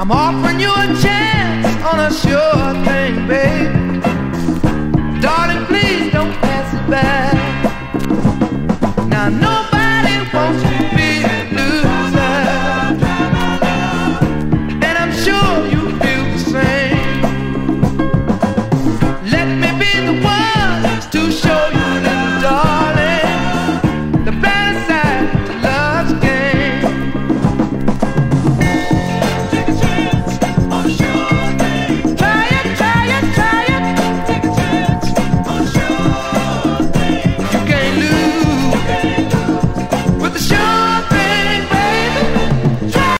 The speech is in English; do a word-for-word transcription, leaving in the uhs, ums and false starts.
I'm offering you a chance on a sure thing, babe. Darling, please don't pass it back. Now, no